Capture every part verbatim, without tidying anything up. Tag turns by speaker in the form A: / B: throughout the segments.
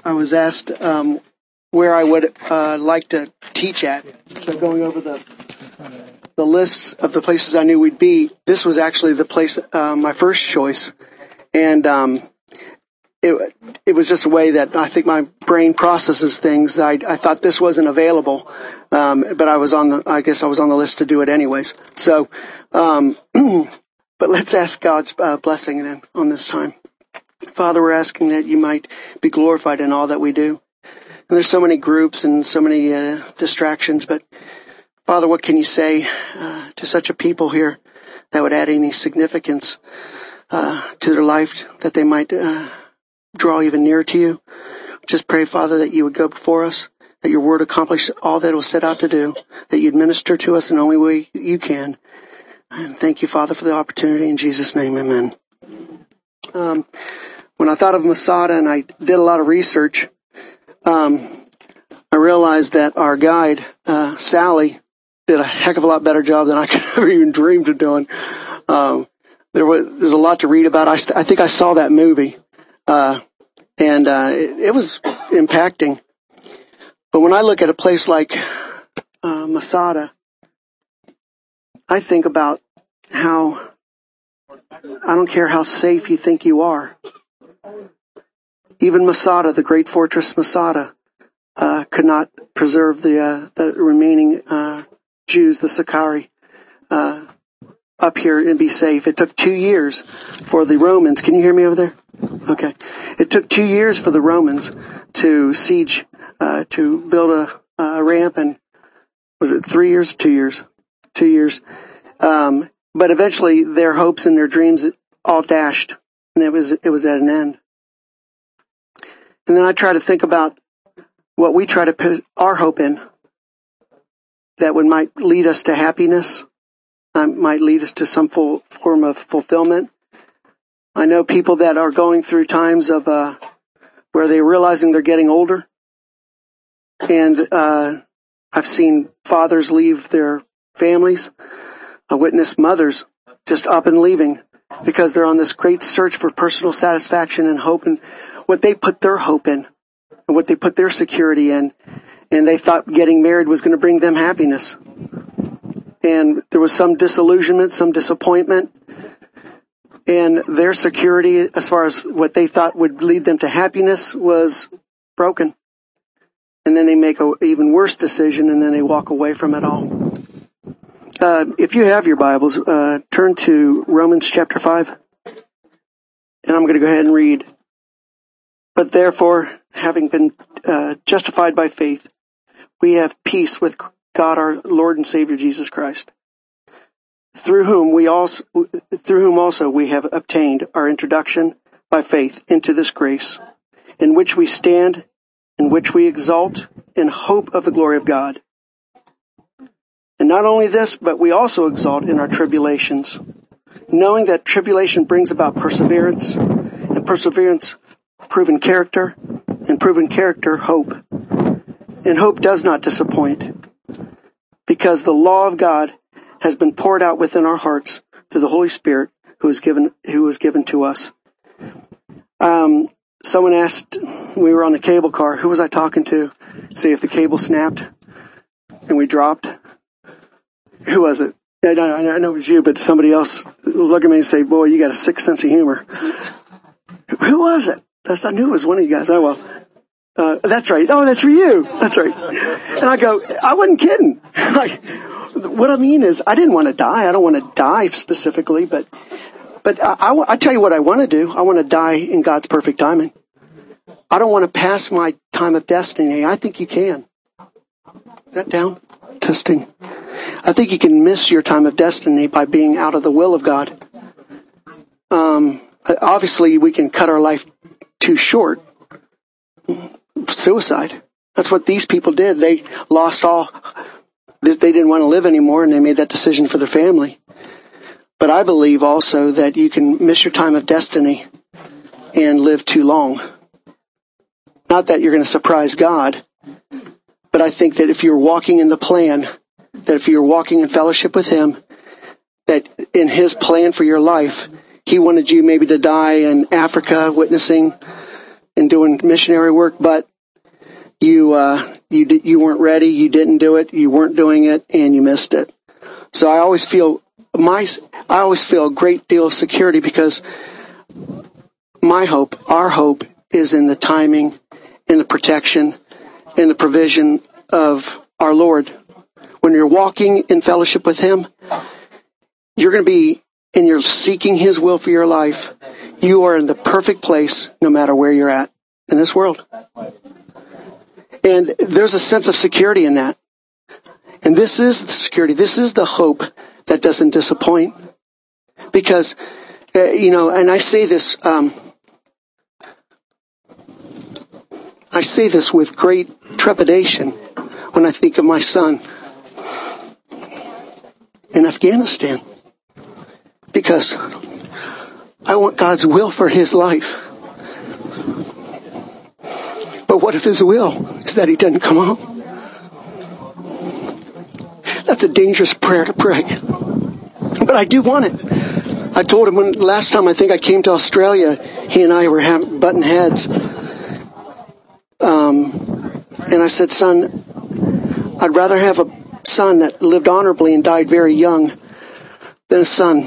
A: I was asked um, where I would uh, like to teach at. So going over the the lists of the places I knew we'd be, this was actually the place, uh, my first choice. And um, it it was just a way that I think my brain processes things. I, I thought this wasn't available, um, but I was on the. I guess I was on the list to do it anyways. So, um, but let's ask God's uh, blessing then on this time. Father, we're asking that you might be glorified in all that we do. And there's so many groups and so many uh, distractions, but Father, what can you say uh, to such a people here that would add any significance uh, to their life, that they might uh, draw even nearer to you? Just pray, Father, that you would go before us, that your word accomplish all that it was set out to do, that you'd minister to us in the only way you can. And thank you, Father, for the opportunity. In Jesus' name, amen. Um, when I thought of Masada and I did a lot of research, um, I realized that our guide, uh, Sally, did a heck of a lot better job than I could ever even dreamed of doing. Um, there was, there's a lot to read about. I, st- I think I saw that movie, uh, and, uh, it, it was impacting. But when I look at a place like, uh, Masada, I think about how, I don't care how safe you think you are. Even Masada, the great fortress Masada, uh, could not preserve the, uh, the remaining, uh, Jews, the Sicarii, uh, up here and be safe. It took two years for the Romans. Can you hear me over there? Okay. It took two years for the Romans to siege, uh, to build a, a ramp, and was it three years? Two years. Two years. Um, but eventually their hopes and their dreams all dashed, and it was, it was at an end. And then I try to think about what we try to put our hope in, that would might lead us to happiness, um, might lead us to some full form of fulfillment. I know people that are going through times of uh, where they're realizing they're getting older, and uh, I've seen fathers leave their families. I witnessed mothers just up and leaving because they're on this great search for personal satisfaction and hope, and what they put their hope in and what they put their security in. And they thought getting married was going to bring them happiness. And there was some disillusionment, some disappointment. And their security, as far as what they thought would lead them to happiness, was broken. And then they make an even worse decision, and then they walk away from it all. Uh, if you have your Bibles, uh, turn to Romans chapter five. And I'm going to go ahead and read. But therefore, having been uh, justified by faith, we have peace with God our Lord and Savior Jesus Christ, through whom we also, through whom also we have obtained our introduction by faith into this grace, in which we stand, in which we exult, in hope of the glory of God. And not only this, but we also exult in our tribulations, knowing that tribulation brings about perseverance, and perseverance proven character, and proven character hope. And hope does not disappoint, because the law of God has been poured out within our hearts through the Holy Spirit who is given who was given to us. Um, someone asked, we were on the cable car, who was I talking to? See if the cable snapped and we dropped. Who was it? I know, I know it was you, but somebody else look at me and say, boy, you got a sick sense of humor. Who was it? I knew it was one of you guys. Oh, well. Uh, that's right. Oh, that's for you. That's right. And I go, I wasn't kidding. Like, what I mean is, I didn't want to die. I don't want to die specifically, but, but I, I, I tell you what I want to do. I want to die in God's perfect timing. I don't want to pass my time of destiny. I think you can. Is that down? Testing. I think you can miss your time of destiny by being out of the will of God. Um, obviously we can cut our life too short. Suicide. That's what these people did. They lost all. They didn't want to live anymore, and they made that decision for their family. But I believe also that you can miss your time of destiny and live too long. Not that you're going to surprise God, but I think that if you're walking in the plan, that if you're walking in fellowship with Him, that in His plan for your life, He wanted you maybe to die in Africa witnessing and doing missionary work, but you uh, you you weren't ready, you didn't do it, you weren't doing it, and you missed it. So I always feel my I always feel a great deal of security because my hope, our hope, is in the timing, in the protection, in the provision of our Lord. When you're walking in fellowship with Him, you're going to be, and you're seeking His will for your life. You are in the perfect place no matter where you're at in this world. And there's a sense of security in that. And this is the security. This is the hope that doesn't disappoint. Because, uh, you know, and I say this, um, I say this with great trepidation when I think of my son in Afghanistan. Because I want God's will for his life. But what if his will is that he doesn't come home? That's a dangerous prayer to pray. But I do want it. I told him when last time I think I came to Australia, he and I were having button heads. Um, and I said, son, I'd rather have a son that lived honorably and died very young than a son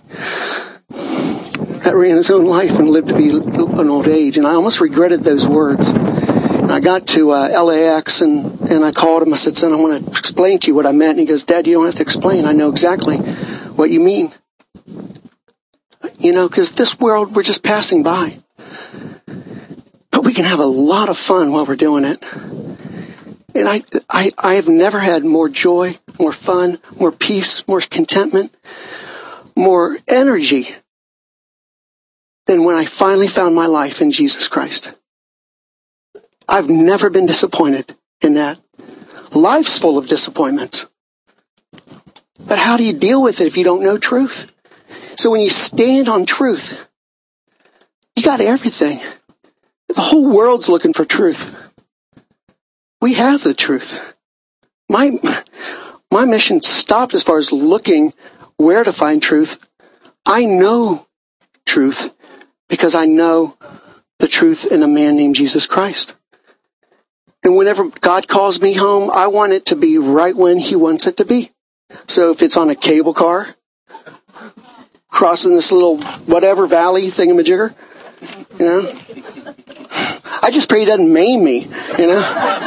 A: that ran his own life and lived to be an old age. And I almost regretted those words. And I got to uh, L A X and, and I called him. I said, son, I want to explain to you what I meant. And he goes, Dad, you don't have to explain. I know exactly what you mean. You know, because this world, we're just passing by. But we can have a lot of fun while we're doing it. And I, I, I have never had more joy, more fun, more peace, more contentment, more energy than when I finally found my life in Jesus Christ. I've never been disappointed in that. Life's full of disappointments. But how do you deal with it if you don't know truth? So when you stand on truth, you got everything. The whole world's looking for truth. We have the truth. My, my mission stopped as far as looking where to find truth. I know truth because I know the truth in a man named Jesus Christ. And whenever God calls me home, I want it to be right when He wants it to be. So if it's on a cable car, crossing this little whatever valley thingamajigger, you know, I just pray He doesn't maim me, you know.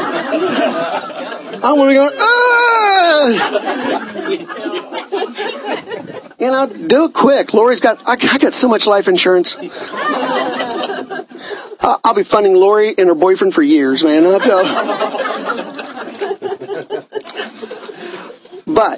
A: I want to go, ah! You know, do it quick. Lori's got, I, I got so much life insurance. I'll be funding Lori and her boyfriend for years, man. I'll tell you. But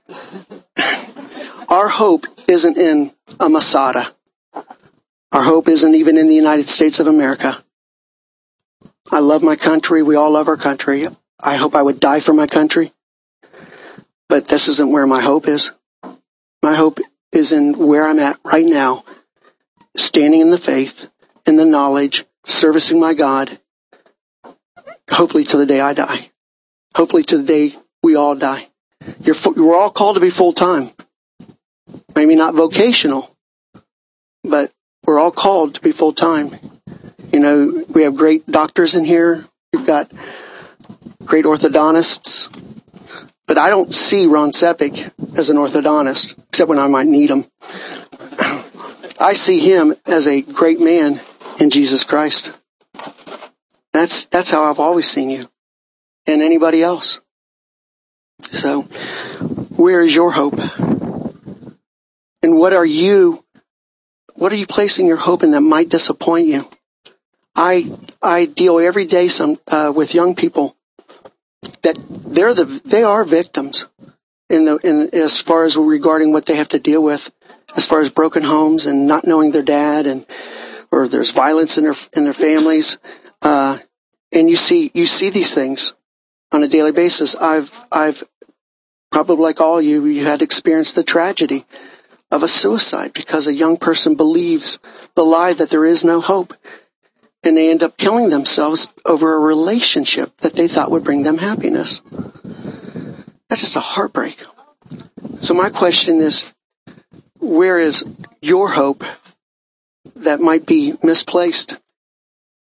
A: our hope isn't in a Masada. Our hope isn't even in the United States of America. I love my country. We all love our country. I hope I would die for my country. But this isn't where my hope is. My hope is in where I'm at right now, standing in the faith, in the knowledge, servicing my God, hopefully to the day I die. Hopefully to the day we all die. You're, we're all called to be full-time. Maybe not vocational, but we're all called to be full-time. You know, we have great doctors in here. We've got great orthodontists. But I don't see Ron Sepik as an orthodontist, except when I might need him. I see him as a great man in Jesus Christ. That's that's how I've always seen you. And anybody else. So, where is your hope? And what are you, what are you placing your hope in that might disappoint you? I I deal every day some uh, with young people that they're the they are victims in the in as far as regarding what they have to deal with, as far as broken homes and not knowing their dad, and or there's violence in their in their families, uh, and you see you see these things on a daily basis. I've I've probably like all you you had experienced the tragedy of a suicide because a young person believes the lie that there is no hope. And they end up killing themselves over a relationship that they thought would bring them happiness. That's just a heartbreak. So my question is, where is your hope that might be misplaced?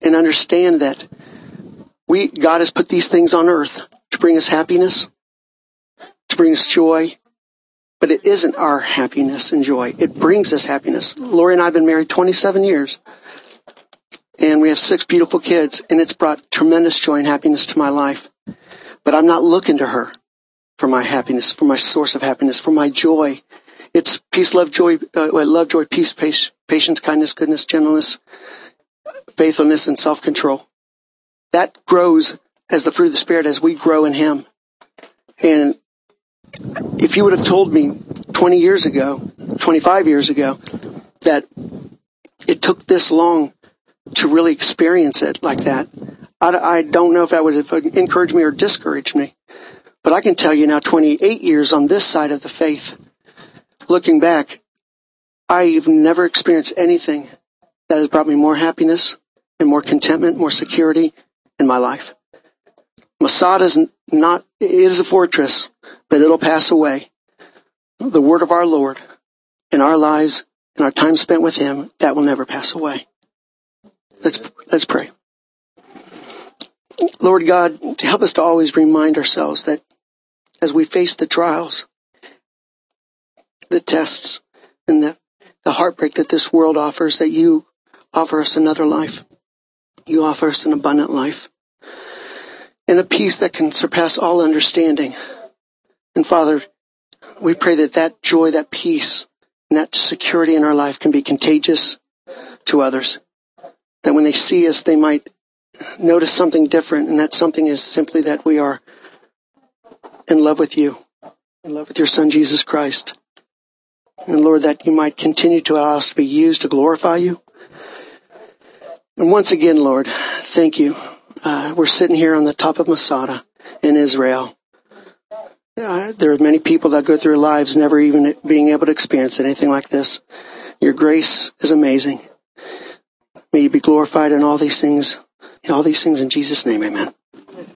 A: and understand that we, God has put these things on earth to bring us happiness, to bring us joy, but it isn't our happiness and joy. It brings us happiness. Lori and I have been married twenty-seven years, and we have six beautiful kids, and it's brought tremendous joy and happiness to my life. But I'm not looking to her for my happiness, for my source of happiness, for my joy. It's peace, love, joy, uh, love, joy, peace, patience, kindness, goodness, gentleness, faithfulness, and self-control. That grows as the fruit of the Spirit as we grow in Him. And if you would have told me twenty years ago, twenty-five years ago, that it took this long to really experience it like that, I, I don't know if that would have encouraged me or discouraged me. But I can tell you now, twenty-eight years on this side of the faith, looking back, I've never experienced anything that has brought me more happiness and more contentment, more security in my life. Masada is not, it is a fortress, but it'll pass away. The word of our Lord in our lives and our time spent with Him, that will never pass away. Let's, let's pray. Lord God, help us to always remind ourselves that as we face the trials, the tests, and the, the heartbreak that this world offers, that you offer us another life. You offer us an abundant life and a peace that can surpass all understanding. And Father, we pray that that joy, that peace, and that security in our life can be contagious to others. That when they see us, they might notice something different, and that something is simply that we are in love with you, in love with your Son, Jesus Christ. And Lord, that you might continue to allow us to be used to glorify you. And once again, Lord, thank you. Uh, we're sitting here on the top of Masada in Israel. Uh, there are many people that go through their lives never even being able to experience anything like this. Your grace is amazing. May you be glorified in all these things, in all these things in Jesus' name, amen.